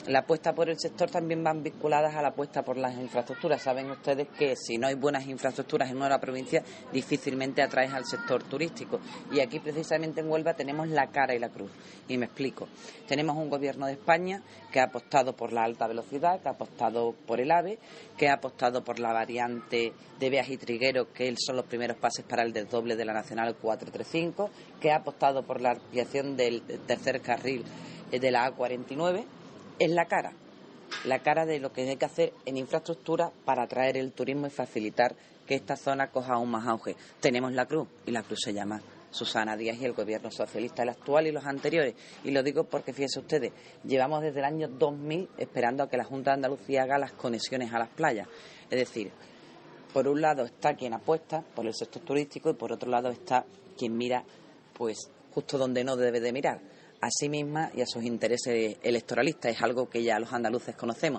La apuesta por el sector también van vinculadas a la apuesta por las infraestructuras. Saben ustedes que si no hay buenas infraestructuras en una provincia, difícilmente atraes al sector turístico. Y aquí, precisamente en Huelva, tenemos la cara y la cruz. Y me explico. Tenemos un gobierno de España que ha apostado por la alta velocidad, que ha apostado por el AVE, que ha apostado por la variante de Beas y Trigueros, que son los primeros pases para el desdoble de la Nacional 435, que ha apostado por la ampliación del tercer carril de la A49. Es la cara de lo que hay que hacer en infraestructura para atraer el turismo y facilitar que esta zona coja aún más auge. Tenemos la cruz, y la cruz se llama Susana Díaz y el gobierno socialista, el actual y los anteriores. Y lo digo porque, fíjense ustedes, llevamos desde el año 2000 esperando a que la Junta de Andalucía haga las conexiones a las playas. Es decir, por un lado está quien apuesta por el sector turístico y por otro lado está quien mira pues justo donde no debe de mirar, a sí misma y a sus intereses electoralistas. Es algo que ya los andaluces conocemos.